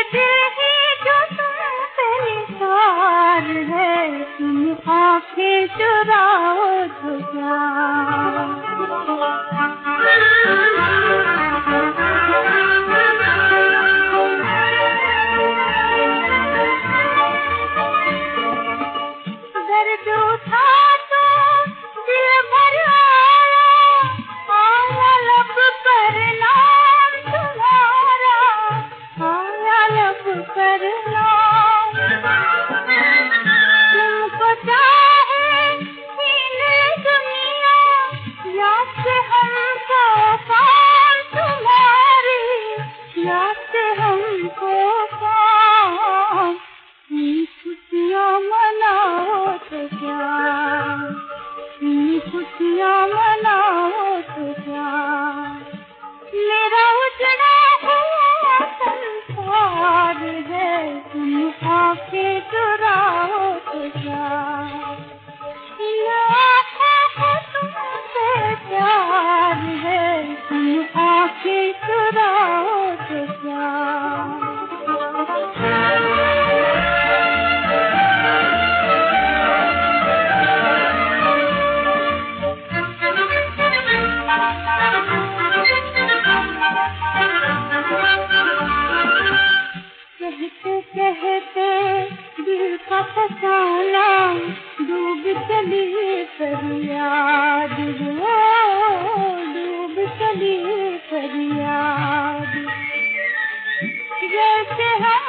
दिल ही जो तुमसे निसार है, तुम आँखें चुराओ तो क्या। दर्द उठा तो दिल भर आया लब पर नाम तुम्हारा, आया लब पर नाम। तुमको चाहे छीने दुनिया, याद से हमको काम तुम्हारी, याद से हमको काम। खुशियाँ मनाओ तो क्या, खुशियाँ मनाओ तो क्या। मेरा उजड़ा हुआ संसार है, तुम आँखें चुराओ तो क्या। तुमसे प्यार है, तुम आँखें चुराओ तो क्या। कहते दिल का फसाना, डूब चली फरियाद, डूब चली फरियाद। जैसे हम